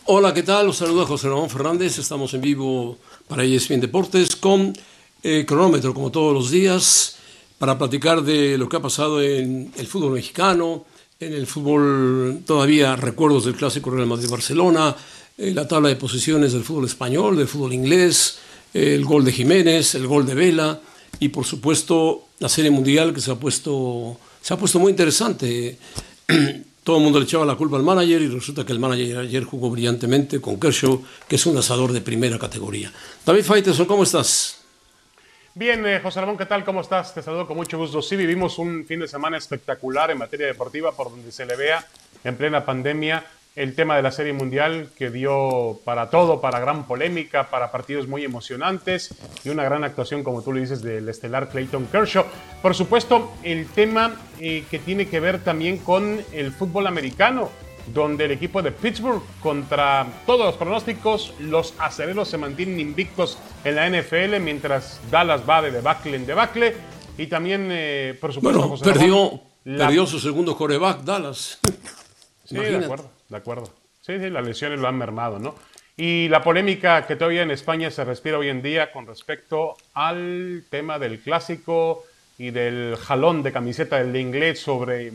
Hola, ¿qué tal? Los saluda José Ramón Fernández. Estamos en vivo para ESPN Deportes con cronómetro, como todos los días, para platicar de lo que ha pasado en el fútbol mexicano, en el fútbol, todavía recuerdos del clásico Real Madrid-Barcelona, la tabla de posiciones del fútbol español, del fútbol inglés, el gol de Jiménez, el gol de Vela y, por supuesto, la Serie Mundial que se ha puesto muy interesante. Todo el mundo le echaba la culpa al manager y resulta que el manager ayer jugó brillantemente con Kershaw, que es un lanzador de primera categoría. David Faitelson, ¿cómo estás? Bien, José Ramón, ¿qué tal? ¿Cómo estás? Te saludo con mucho gusto. Sí, vivimos un fin de semana espectacular en materia deportiva, por donde se le vea en plena pandemia el tema de la Serie Mundial, que dio para todo, para gran polémica, para partidos muy emocionantes y una gran actuación, como tú le dices, del estelar Clayton Kershaw. Por supuesto, el tema que tiene que ver también con el fútbol americano, donde el equipo de Pittsburgh, contra todos los pronósticos, los acereros se mantienen invictos en la NFL, mientras Dallas va de debacle en debacle. Y también, por supuesto, Bueno, José Ramón, perdió su segundo quarterback, Dallas. Sí, de acuerdo. Sí, las lesiones lo han mermado, ¿no? Y la polémica que todavía en España se respira hoy en día con respecto al tema del clásico y del jalón de camiseta del inglés sobre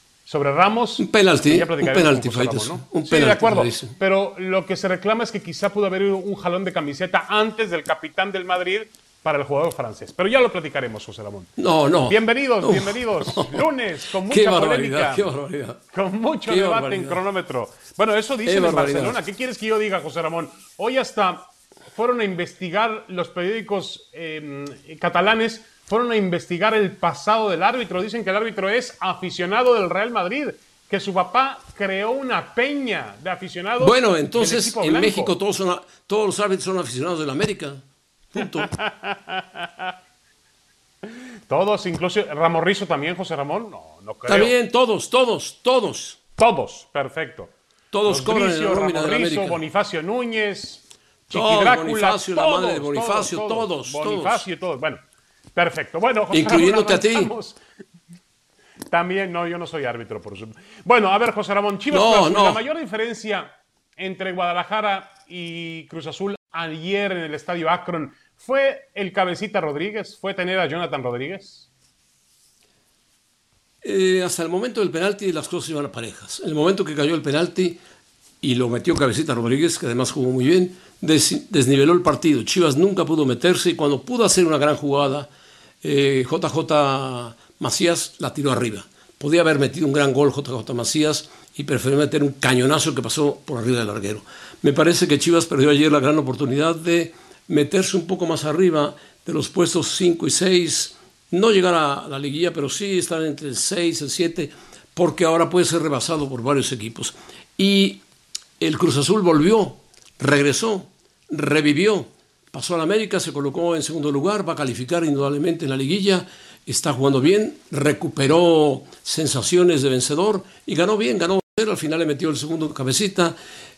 Ramos. Un penalti, Ramos, ¿no? Sí, de acuerdo. Pero lo que se reclama es que quizá pudo haber un jalón de camiseta antes del capitán del Madrid para el jugador francés. Pero ya lo platicaremos, José Ramón. No. Bienvenidos. Lunes, con mucha polémica. Qué barbaridad. Con mucho debate en cronómetro. Bueno, eso dicen en Barcelona. ¿Qué quieres que yo diga, José Ramón? Hoy hasta fueron a investigar los periódicos catalanes, fueron a investigar el pasado del árbitro. Dicen que el árbitro es aficionado del Real Madrid, que su papá creó una peña de aficionados. Bueno, entonces en México todos los árbitros son aficionados del América. Punto. Todos, incluso Ramos Rizo también, José Ramón. No creo. También todos. Todos, perfecto. Todos cobran en la nómina de América. Bonifacio Núñez, Chiqui Drácula, Bonifacio, la madre de Bonifacio, todos. Bonifacio, todos. Bueno, perfecto. Bueno, José incluyéndote Ramón, a ti. También, no, yo no soy árbitro, por supuesto. Bueno, a ver, José Ramón, Chivas, la mayor diferencia entre Guadalajara y Cruz Azul ayer en el Estadio Akron, ¿fue el Cabecita Rodríguez? ¿Fue tener a Jonathan Rodríguez? Hasta el momento del penalti las cosas iban a parejas. En el momento que cayó el penalti y lo metió Cabecita Rodríguez, que además jugó muy bien, desniveló el partido. Chivas nunca pudo meterse y cuando pudo hacer una gran jugada, JJ Macías la tiró arriba. Podía haber metido un gran gol JJ Macías y prefirió meter un cañonazo que pasó por arriba del larguero. Me parece que Chivas perdió ayer la gran oportunidad de meterse un poco más arriba de los puestos 5 y 6, no llegar a la liguilla, pero sí estar entre el 6 y el 7, porque ahora puede ser rebasado por varios equipos. Y el Cruz Azul volvió, regresó, revivió, pasó a la América, se colocó en segundo lugar, va a calificar indudablemente en la liguilla, está jugando bien, recuperó sensaciones de vencedor y ganó bien, al final le metió el segundo Cabecita.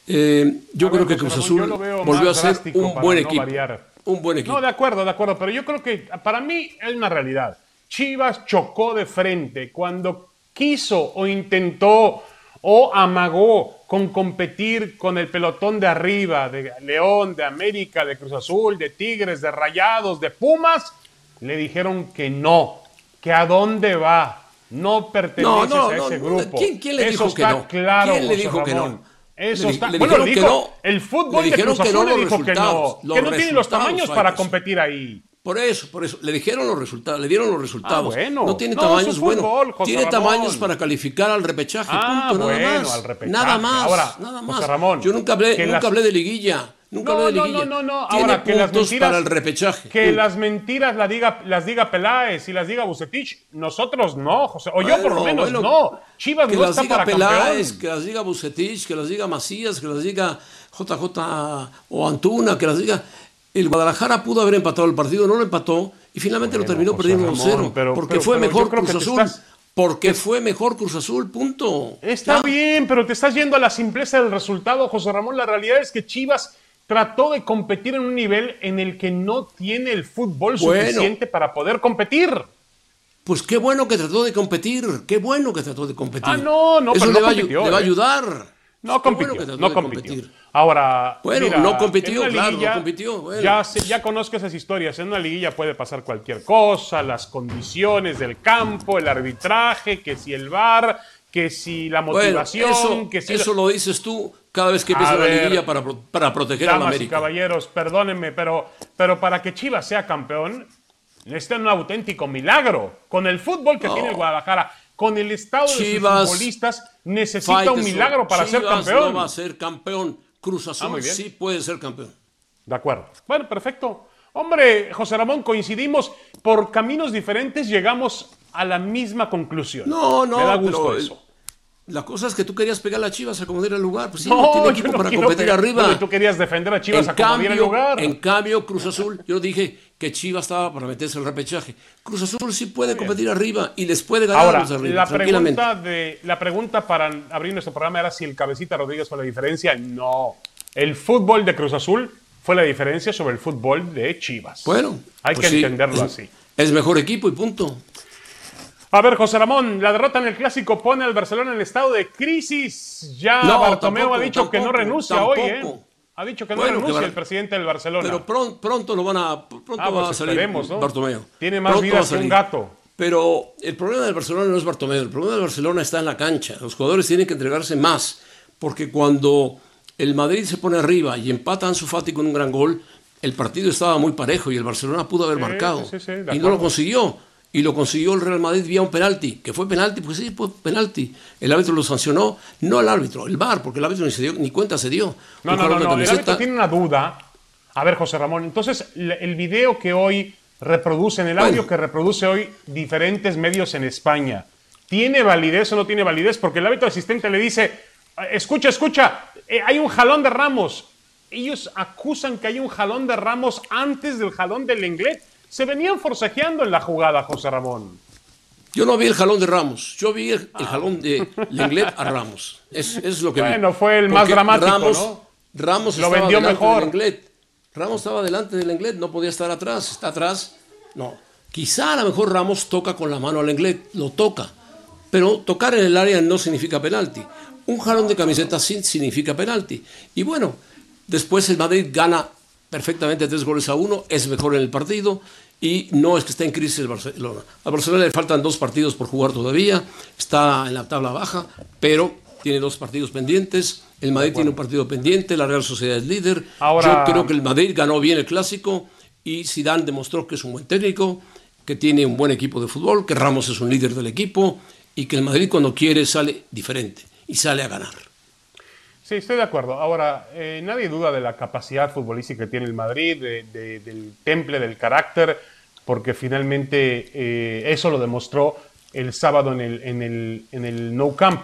Yo creo que Cruz Azul volvió a ser un buen equipo. Un buen equipo. No, de acuerdo, pero yo creo que para mí es una realidad. Chivas chocó de frente cuando quiso o intentó o amagó con competir con el pelotón de arriba, de León, de América, de Cruz Azul, de Tigres, de Rayados, de Pumas. Le dijeron que no, que a dónde va. No perteneces a ese grupo. ¿Quién le dijo que no? Claro, ¿Quién le dijo que no? Eso está claro. Bueno, dijo el fútbol de Cruz Azul le dijo que no tiene los tamaños para competir ahí. Por eso, le dijeron los resultados, le dieron los resultados. Bueno. No tiene tamaños, tiene tamaños para calificar al repechaje, punto, nada más. Al repechaje. Nada más, ahora, nada más. José Ramón, yo nunca hablé de liguilla. Nunca hablé de liguilla. No. Tiene Ahora, que las mentiras para el repechaje. Que las mentiras las diga Peláez y las diga Vucetich, nosotros no, José. O yo por lo menos no. Chivas no está para Peláez, que las diga Vucetich, que las diga Macías, que las diga JJ o Antuna, que las diga... El Guadalajara pudo haber empatado el partido, no lo empató y finalmente lo terminó perdiendo 1-0. Porque fue mejor Cruz Azul. Porque fue mejor Cruz Azul, punto. Está bien, pero te estás yendo a la simpleza del resultado, José Ramón. La realidad es que Chivas trató de competir en un nivel en el que no tiene el fútbol suficiente para poder competir. Pues qué bueno que trató de competir. Qué bueno que trató de competir. No, eso pero le va a ayudar. No Qué bueno compitió, que trató no de compitió. competir. Ahora, Bueno, mira, no compitió, en una claro, liguilla, no compitió. Bueno. ya conozco esas historias. En una liguilla puede pasar cualquier cosa, las condiciones del campo, el arbitraje, que si el VAR, que si la Bueno, motivación, que si... eso lo dices tú cada vez que A empieza una ver, liguilla para proteger a la damas y América. caballeros, perdónenme, pero para que Chivas sea campeón, necesitan un auténtico milagro. Con el fútbol que tiene el Guadalajara, con el estado de sus Chivas, futbolistas, necesita un milagro para ser Chivas campeón. no va a ser campeón. Cruz Azul muy bien. sí puede ser campeón. De acuerdo. Bueno, perfecto. Hombre, José Ramón, coincidimos. Por caminos diferentes llegamos a la misma conclusión. No, Me da gusto pero eso. la cosa es que tú querías pegar a las Chivas a como diera el lugar. Pues sí, No, no tiene yo equipo no para quiero competir pegar. arriba. No, tú querías defender a Chivas a como diera el lugar. En cambio, Cruz Azul, yo dije que Chivas estaba para meterse el repechaje. Cruz Azul sí puede competir arriba y les puede ganar a Ahora, los de arriba, tranquilamente. la pregunta para abrir nuestro programa era si el Cabecita Rodríguez fue la diferencia. No. El fútbol de Cruz Azul fue la diferencia sobre el fútbol de Chivas. Bueno, hay pues que entenderlo así. Es mejor equipo y punto. A ver, José Ramón, la derrota en el Clásico pone al Barcelona en estado de crisis. Ya No, Bartomeu tampoco, ha dicho que no renuncia tampoco. hoy, ¿eh? Ha dicho que no Bueno, renuncia que el presidente del Barcelona. Pero pronto lo van a pronto va pues a salir esperemos, ¿no? Bartomeu. Tiene más Pronto va a vidas que un salir. gato. Pero el problema del Barcelona no es Bartomeu, el problema del Barcelona está en la cancha. Los jugadores tienen que entregarse más, porque cuando el Madrid se pone arriba y empata a Ansu Fati con un gran gol, el partido estaba muy parejo y el Barcelona pudo haber marcado. Sí, de y acuerdo. no lo consiguió. Y lo consiguió el Real Madrid vía un penalti, que fue penalti, pues sí, fue penalti. El árbitro lo sancionó, no el árbitro, el VAR, porque el árbitro ni cuenta se dio. No, Un jalón de el camiseta. árbitro tiene una duda. A ver, José Ramón, entonces el video que hoy reproducen, el audio que reproduce hoy diferentes medios en España, ¿tiene validez o no tiene validez? Porque el árbitro asistente le dice, escucha, hay un jalón de Ramos. Ellos acusan que hay un jalón de Ramos antes del jalón del Lenglet. Se venían forcejeando en la jugada, José Ramón. Yo no vi el jalón de Ramos, yo vi el jalón de Lenglet a Ramos. Es lo que vi. Bueno, fue el más Porque dramático, Ramos, ¿no? Ramos Lo estaba vendió delante mejor. del Lenglet. Ramos estaba delante del Lenglet, no podía estar atrás. Está atrás. No. Quizá a lo mejor Ramos toca con la mano al Lenglet, lo toca. Pero tocar en el área no significa penalti. Un jalón de camiseta sí significa penalti. Y bueno, después el Madrid gana perfectamente 3-1, es mejor en el partido y no es que esté en crisis el Barcelona. Al Barcelona le faltan 2 partidos por jugar todavía, está en la tabla baja, pero tiene 2 partidos pendientes. El Madrid tiene un partido pendiente, la Real Sociedad es líder. Ahora, yo creo que el Madrid ganó bien el Clásico y Zidane demostró que es un buen técnico, que tiene un buen equipo de fútbol, que Ramos es un líder del equipo y que el Madrid cuando quiere sale diferente y sale a ganar. Sí, estoy de acuerdo. Ahora, nadie duda de la capacidad futbolística que tiene el Madrid, del temple, del carácter, porque finalmente eso lo demostró el sábado en el Nou Camp.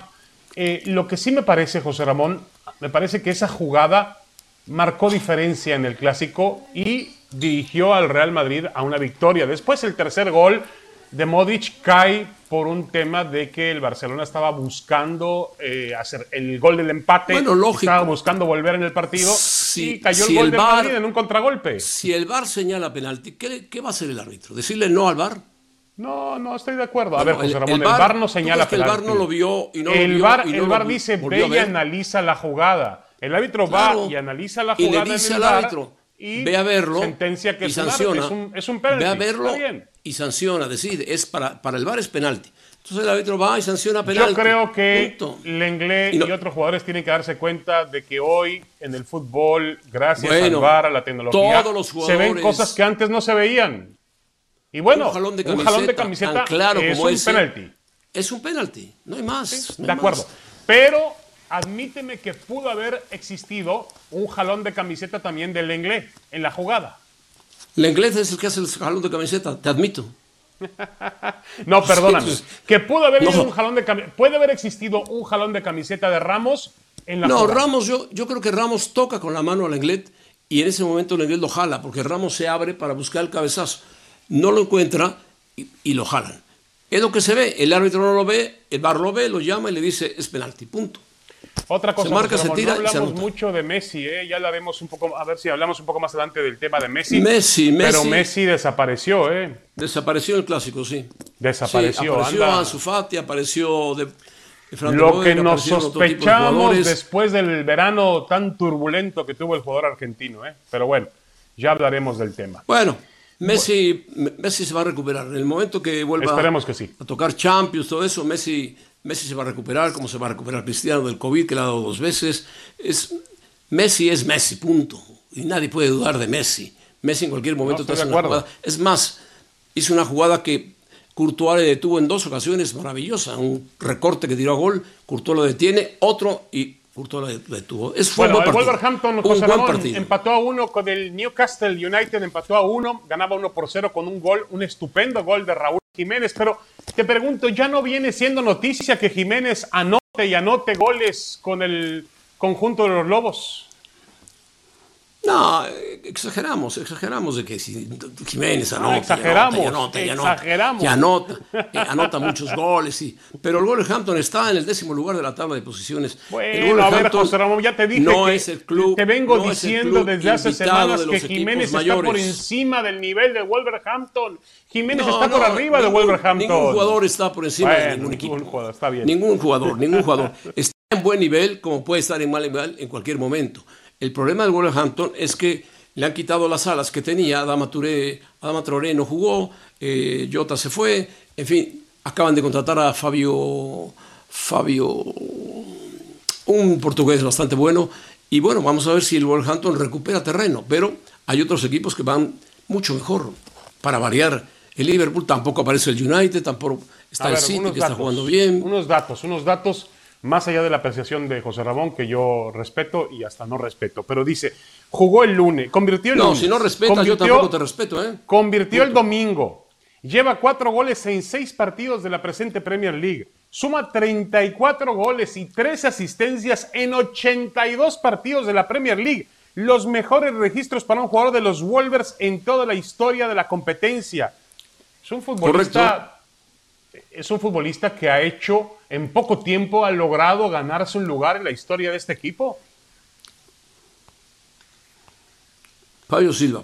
Lo que sí me parece, José Ramón, me parece que esa jugada marcó diferencia en el Clásico y dirigió al Real Madrid a una victoria. Después el tercer gol de Modric cae por un tema de que el Barcelona estaba buscando hacer el gol del empate. Bueno, lógico. Estaba buscando volver en el partido y cayó el gol del Madrid en un contragolpe. Si el VAR señala penalti, ¿qué va a hacer el árbitro? ¿Decirle no al VAR? No, estoy de acuerdo. A Bueno, ver, José Ramón, el VAR no señala que el penalti. VAR no lo vio y no el lo vio. VAR, Y no el lo VAR dice, volvió ve y a ver. analiza la jugada. El árbitro Claro. va y analiza la Y jugada le dice en el al VAR árbitro, y ve a verlo sentencia que y sanciona. es un penalti. Ve a verlo Está bien. y sanciona. Decide, para el VAR es penalti. Entonces el árbitro va y sanciona penalti. Yo creo que Punto. Lenglet Y no- y otros jugadores tienen que darse cuenta de que hoy en el fútbol, gracias Bueno, al VAR, a la tecnología, todos los se ven jugadores- cosas que antes no se veían. Y bueno, un jalón de camiseta camiseta tan claro es como un ese, penalti. Es un penalti, no hay más. no De hay acuerdo. más. Pero admíteme que pudo haber existido un jalón de camiseta también del Lenglet en la jugada. Lenglet es el que hace el jalón de camiseta, te admito. No, perdóname. Sí, Que pudo haber no. habido un jalón de puede haber existido un jalón de camiseta de Ramos en la No, jugada. Ramos, yo creo que Ramos toca con la mano a Lenglet y en ese momento Lenglet lo jala, porque Ramos se abre para buscar el cabezazo. No lo encuentra y lo jalan. Es lo que se ve, el árbitro no lo ve, el VAR lo ve, lo llama y le dice es penalti, punto. Otra cosa, Se marca, José se Ramón, tira no y se hablamos anota. mucho de Messi, ya hablaremos un poco, a ver si hablamos un poco más adelante del tema de Messi. Messi. Pero Messi desapareció, Desapareció el Clásico, sí. Desapareció, Sí, apareció anda. Ansu Fati, apareció Fran de Lo Boer, que nos aparecieron otro tipo de sospechamos jugadores. después del verano tan turbulento que tuvo el jugador argentino, ¿eh? Pero bueno, ya hablaremos del tema. Bueno, Messi se va a recuperar. En el momento que vuelva Esperemos que sí. a tocar Champions, todo eso, Messi se va a recuperar, como se va a recuperar Cristiano del COVID, que le ha dado 2 veces. Messi es Messi, punto. Y nadie puede dudar de Messi. Messi en cualquier momento te hace una jugada. Es más, hizo una jugada que Courtois le detuvo en 2 ocasiones, maravillosa. Un recorte que tiró a gol, Courtois lo detiene, otro y Courtois lo detuvo. Bueno, el Wolverhampton, José Ramón, partido. empató a 1 con el Newcastle United, empató a 1, ganaba 1-0 con un gol, un estupendo gol de Raúl Jiménez, pero te pregunto, ¿ya no viene siendo noticia que Jiménez anote goles con el conjunto de los Lobos? No, exageramos de que si Jiménez anota, anota muchos goles, sí. Pero el Wolverhampton está en el 10º lugar de la tabla de posiciones. Bueno, a ver, José Ramón, ya te dije no que es el club, te vengo no diciendo desde hace semanas que Jiménez está por mayores. encima del nivel de Wolverhampton. Jiménez está por arriba de Wolverhampton. Ningún jugador está por encima de ningún equipo. Jugador, está bien. Ningún jugador. Está en buen nivel como puede estar en mal nivel en cualquier momento. El problema del Wolverhampton es que le han quitado las alas que tenía. Adama Traoré no jugó, Jota se fue, en fin, acaban de contratar a Fabio, un portugués bastante bueno, y bueno, vamos a ver si el Wolverhampton recupera terreno, pero hay otros equipos que van mucho mejor. Para variar, el Liverpool, tampoco aparece el United, tampoco está el City, que está jugando bien. Unos datos. Más allá de la apreciación de José Ramón, que yo respeto y hasta no respeto, pero dice, jugó el lunes, convirtió el lunes. No, si no respetas, yo tampoco te respeto, ¿eh? Convirtió el domingo, lleva 4 goles en 6 partidos de la presente Premier League, suma 34 goles y 13 asistencias en 82 partidos de la Premier League, los mejores registros para un jugador de los Wolves en toda la historia de la competencia. Es un futbolista... Correcto. Es un futbolista que ha hecho, en poco tiempo, ha logrado ganarse un lugar en la historia de este equipo. Fabio Silva.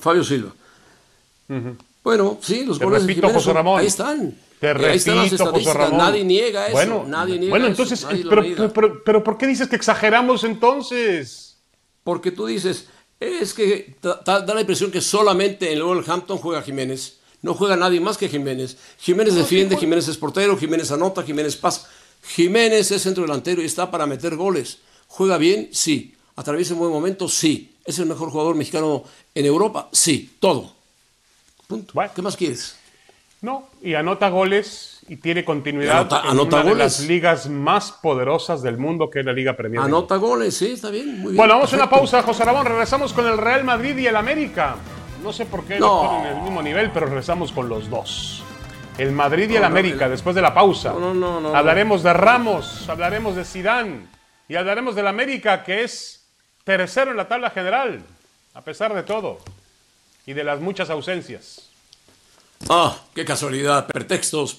Bueno, sí, los goles de Jiménez José Ramón. Ahí están. Te repito, ahí están las estadísticas. José Ramón. Nadie niega eso. Bueno, entonces, pero ¿por qué dices que exageramos entonces? Porque tú dices, es que da la impresión que solamente en el Wolverhampton juega Jiménez. No juega nadie más que Jiménez. Jiménez defiende, Jiménez es portero, Jiménez anota, Jiménez pasa. Jiménez es centro delantero y está para meter goles. ¿Juega bien? Sí. ¿Atraviesa un buen momento? Sí. ¿Es el mejor jugador mexicano en Europa? Sí. Todo. Punto. Bueno. ¿Qué más quieres? No, y anota goles y tiene continuidad anota en una goles. De las ligas más poderosas del mundo, que es la Liga Premier. Anota goles, sí, está bien, muy bien. Bueno, vamos a una pausa, José Ramón. Regresamos con el Real Madrid y el América. No sé por qué lo ponen en el mismo nivel, pero regresamos con los dos. El Madrid y el América, después de la pausa. Hablaremos de Ramos, hablaremos de Zidane y hablaremos del América, que es tercero en la tabla general, a pesar de todo, y de las muchas ausencias. Ah, qué casualidad, pretextos.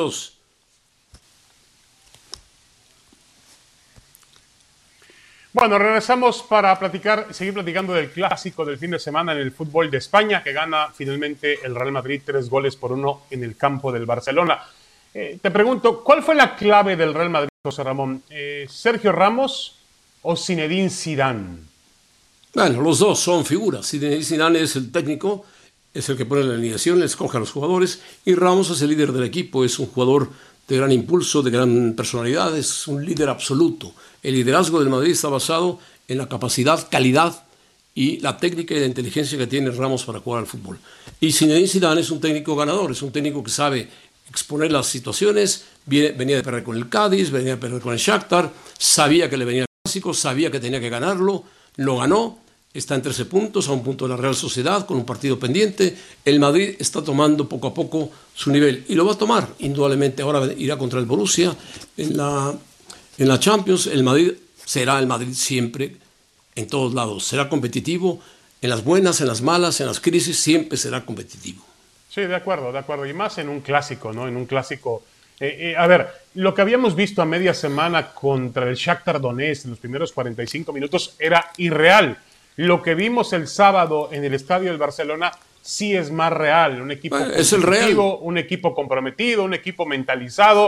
Bueno, regresamos para seguir platicando del clásico del fin de semana en el fútbol de España, que gana finalmente el Real Madrid 3-1 en el campo del Barcelona. Te pregunto, ¿cuál fue la clave del Real Madrid, José Ramón? ¿Sergio Ramos o Zinedine Zidane? Bueno, los dos son figuras. Zinedine Zidane es el técnico, es el que pone la alineación, le escoge a los jugadores, y Ramos es el líder del equipo, es un jugador de gran impulso, de gran personalidad, es un líder absoluto. El liderazgo del Madrid está basado en la capacidad, calidad y la técnica y la inteligencia que tiene Ramos para jugar al fútbol. Y Zinedine Zidane es un técnico ganador, es un técnico que sabe exponer las situaciones, venía de perder con el Cádiz, venía de perder con el Shakhtar, sabía que le venía el clásico, sabía que tenía que ganarlo, lo ganó, está en 13 puntos, a un punto de la Real Sociedad, con un partido pendiente. El Madrid está tomando poco a poco su nivel y lo va a tomar, indudablemente. Ahora irá contra el Borussia en la Champions. El Madrid será el Madrid siempre, en todos lados. Será competitivo, en las buenas, en las malas, en las crisis, siempre será competitivo. Sí, de acuerdo. Y más en un clásico, ¿no? En un clásico. A ver, lo que habíamos visto a media semana contra el Shakhtar Donetsk en los primeros 45 minutos era irreal. Lo que vimos el sábado en el estadio del Barcelona sí es más real. Un equipo competitivo, un equipo comprometido, un equipo mentalizado.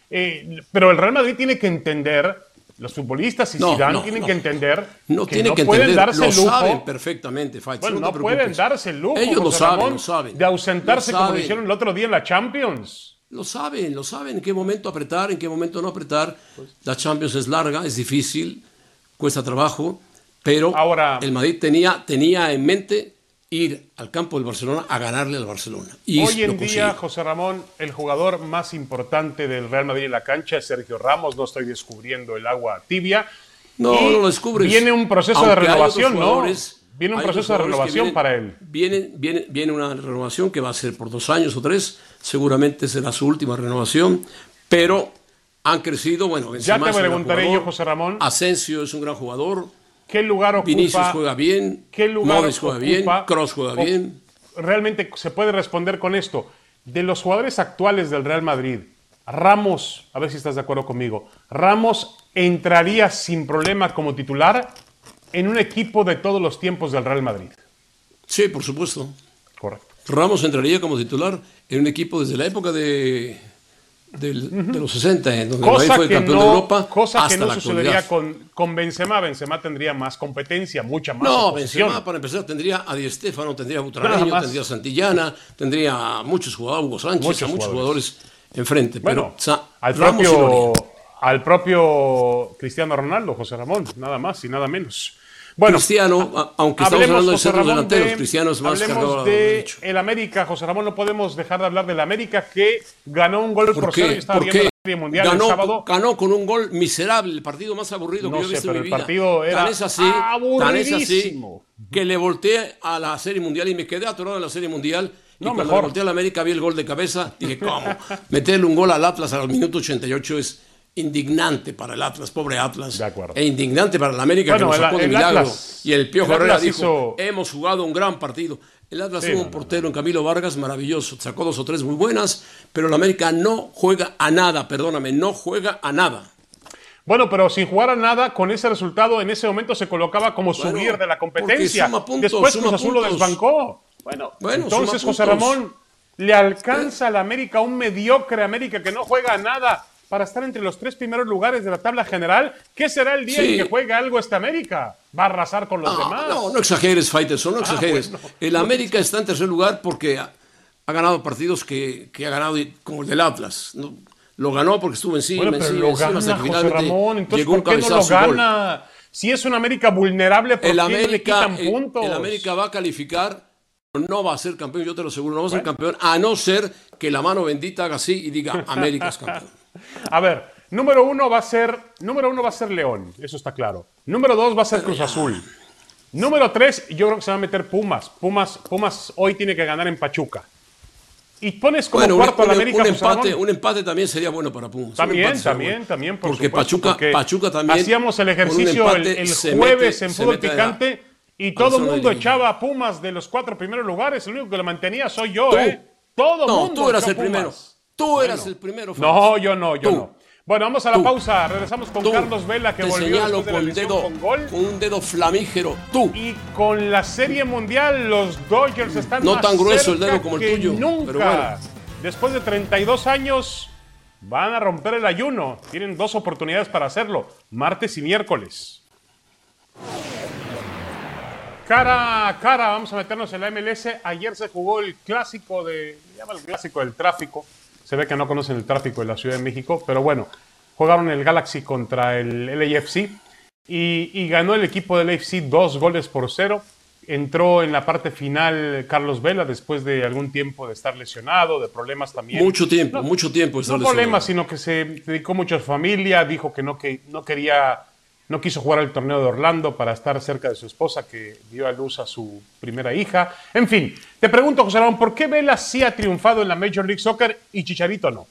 Pero el Real Madrid tiene que entender, los futbolistas y Zidane tienen que entender que no pueden darse el lujo. Lo saben perfectamente, Faitz. Bueno, no pueden darse el lujo, ellos lo saben, de ausentarse como lo hicieron el otro día en la Champions. Lo saben en qué momento apretar, en qué momento no apretar. La Champions es larga, es difícil, cuesta trabajo, pero ahora, el Madrid tenía en mente ir al campo del Barcelona a ganarle al Barcelona. Y hoy en día, José Ramón, el jugador más importante del Real Madrid en la cancha es Sergio Ramos. No estoy descubriendo el agua tibia. No lo descubres. Viene un proceso de renovación, ¿no? Viene un proceso de renovación para él. Viene una renovación que va a ser por 2 años o 3. Seguramente será su última renovación. Pero han crecido. Bueno, ya te preguntaré yo, José Ramón. Asensio es un gran jugador. ¿Qué lugar ocupa? Vinicius juega bien. ¿Qué lugar Modric juega bien. Kroos juega bien. Realmente se puede responder con esto. De los jugadores actuales del Real Madrid, Ramos, a ver si estás de acuerdo conmigo, ¿Ramos entraría sin problema como titular en un equipo de todos los tiempos del Real Madrid? Sí, por supuesto. Correcto. Ramos entraría como titular en un equipo desde la época de los 60, en donde Madrid fue campeón de Europa. Cosa que no sucedería con Benzema. Benzema tendría más competencia, mucha más oposición. Benzema, para empezar, tendría a Di Stéfano, tendría a Butragueño, tendría a Santillana, tendría a muchos jugadores, Hugo Sánchez, a muchos jugadores enfrente. Bueno, pero al propio Cristiano Ronaldo, José Ramón, nada más y nada menos. Bueno, Cristiano, aunque estamos hablando de centros delanteros, Cristiano es más cargado de el América, José Ramón, no podemos dejar de hablar del América que ganó un gol por 0 y estaba viendo la Serie Mundial el sábado. Ganó con un gol miserable, el partido más aburrido que yo he visto en mi vida. El partido era tan es así que le volteé a la Serie Mundial y me quedé atorado en la Serie Mundial. Y cuando le volteé a la América vi el gol de cabeza, dije, ¿cómo? Meterle un gol al Atlas al minuto 88 es indignante para el Atlas, pobre Atlas, e indignante para el América, que nos sacó de milagro. Atlas, y el Piojo Herrera dijo, hemos jugado un gran partido. El Atlas tuvo un portero en Camilo Vargas maravilloso, sacó 2 o 3 muy buenas, pero el América no juega a nada, no juega a nada. Bueno, pero sin jugar a nada, con ese resultado, en ese momento se colocaba como subir de la competencia. Después Cruz Azul lo desbancó. Bueno, entonces, José Ramón, le alcanza al América, un mediocre América que no juega a nada, para estar entre los 3 primeros lugares de la tabla general. ¿Qué será el día en que juegue algo esta América? ¿Va a arrasar con los demás? No exageres, Faitelson, no exageres. Bueno. El América está en tercer lugar porque ha ganado partidos que ha ganado como el del Atlas. ¿No? Lo ganó porque estuvo encima, pero lo gana, José Ramón. Entonces, ¿por qué no lo gana? Si es una América vulnerable, ¿por qué le quitan puntos? El América va a calificar, no va a ser campeón, yo te lo aseguro, no va a ser campeón, a no ser que la mano bendita haga así y diga, América es campeón. A ver, número uno va a ser León, eso está claro. Número 2 va a ser Cruz Azul. Número 3, yo creo que se va a meter Pumas. Pumas hoy tiene que ganar en Pachuca. Y pones como cuarto a la América. Un empate también sería bueno para Pumas. También, porque Pachuca también. Hacíamos el ejercicio el jueves en Fútbol Picante y todo el mundo echaba a Pumas de los 4 primeros lugares. El único que lo mantenía soy yo, Todo el mundo. Tú eras el primero. Tú eras el primero. No, yo no. Bueno, vamos a la pausa. Regresamos con Carlos Vela, que volvió después de la lesión con gol. Con un dedo flamígero. Tú. Y con la Serie Mundial, los Dodgers están no más tan grueso cerca el dedo como el tuyo. Nunca. Pero bueno. Después de 32 años, van a romper el ayuno. Tienen 2 oportunidades para hacerlo. Martes y miércoles. Cara a cara, vamos a meternos en la MLS. Ayer se jugó el clásico el clásico del tráfico. Se ve que no conocen el tráfico de la Ciudad de México, pero bueno, jugaron el Galaxy contra el LAFC y ganó el equipo del LAFC 2-0. Entró en la parte final Carlos Vela después de algún tiempo de estar lesionado, de problemas también. Mucho tiempo estar lesionado. No problemas, sino que se dedicó mucho a su familia, dijo que no quiso jugar el torneo de Orlando para estar cerca de su esposa, que dio a luz a su primera hija. En fin, te pregunto, José Ramón, ¿por qué Vela sí ha triunfado en la Major League Soccer y Chicharito no?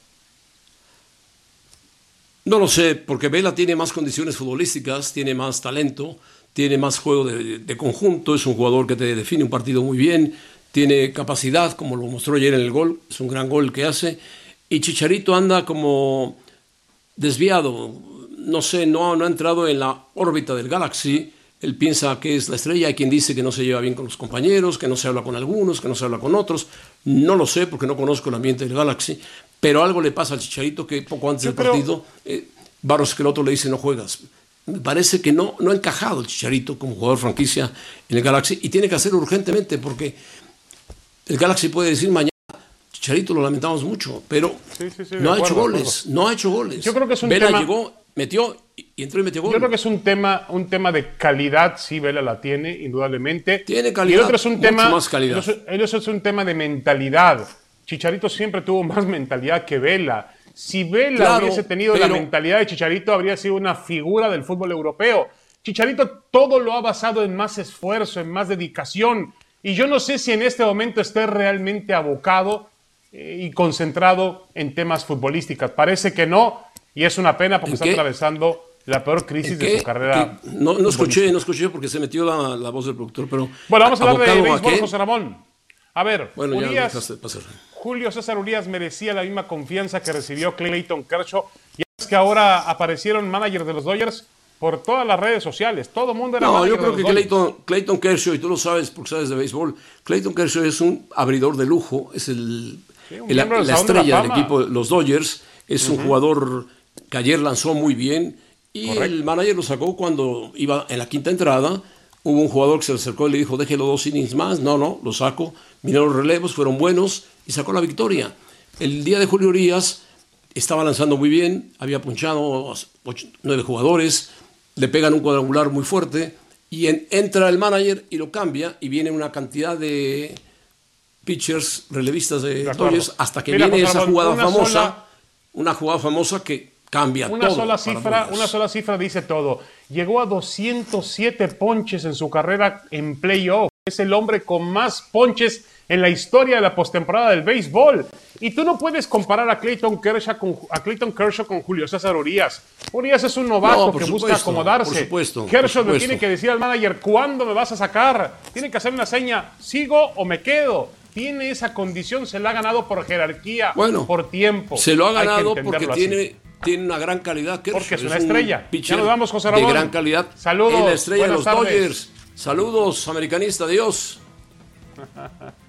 No lo sé, porque Vela tiene más condiciones futbolísticas, tiene más talento, tiene más juego de conjunto, es un jugador que te define un partido muy bien, tiene capacidad, como lo mostró ayer en el gol, es un gran gol que hace, y Chicharito anda como desviado. No sé, no ha entrado en la órbita del Galaxy. Él piensa que es la estrella. Hay quien dice que no se lleva bien con los compañeros, que no se habla con algunos, que no se habla con otros. No lo sé porque no conozco el ambiente del Galaxy. pero algo le pasa al Chicharito que poco antes del partido, Barros Esqueloto le dice no juegas. Me parece que no ha encajado el Chicharito como jugador franquicia en el Galaxy y tiene que hacerlo urgentemente porque el Galaxy puede decir mañana, Chicharito lo lamentamos mucho, pero no ha hecho goles. Yo creo que es un Vela tema... llegó, metió y entró y metió gol. Yo creo que es un tema de calidad, sí, Vela la tiene, indudablemente. Tiene calidad, y el otro es un tema, más calidad. El otro es un tema de mentalidad. Chicharito siempre tuvo más mentalidad que Vela. Si Vela hubiese tenido la mentalidad de Chicharito, habría sido una figura del fútbol europeo. Chicharito todo lo ha basado en más esfuerzo, en más dedicación. Y yo no sé si en este momento esté realmente abocado y concentrado en temas futbolísticos. Parece que no, y es una pena porque está atravesando la peor crisis de su carrera. No escuché porque se metió la voz del productor, pero... Bueno, vamos a hablar de béisbol, José Ramón. A ver, bueno, Julio César Urías merecía la misma confianza que recibió Clayton Kershaw. Y es que ahora aparecieron managers de los Dodgers por todas las redes sociales. Todo el mundo era manager. Yo creo que Clayton Kershaw, y tú lo sabes porque sabes de béisbol, Clayton Kershaw es un abridor de lujo, es la estrella del equipo de los Dodgers, es un jugador que ayer lanzó muy bien y el manager lo sacó cuando iba en la quinta entrada. Hubo un jugador que se le acercó y le dijo, déjelo 2 innings más. No, lo saco. Miró los relevos, fueron buenos y sacó la victoria. El día de Julio Urías estaba lanzando muy bien, había punchado 9 jugadores, le pegan un cuadrangular muy fuerte y entra el manager y lo cambia y viene una cantidad de pitchers, relevistas de Dodgers, hasta que viene esa jugada famosa, una jugada famosa que cambia todo. Una sola cifra dice todo. Llegó a 207 ponches en su carrera en playoff. Es el hombre con más ponches en la historia de la postemporada del béisbol. Y tú no puedes comparar a Clayton Kershaw con Julio César Urías. Urías es un novato que busca acomodarse. Kershaw le tiene que decir al manager, ¿cuándo me vas a sacar? Tiene que hacer una seña, ¿sigo o me quedo? Tiene esa condición, se la ha ganado por jerarquía, por tiempo. Se lo ha ganado porque tiene una gran calidad. Kershaw. Porque es una estrella. Ya nos vamos, José Ramón. De gran calidad. Saludos. Es la estrella de los tardes. Dodgers. Saludos, americanista. Adiós.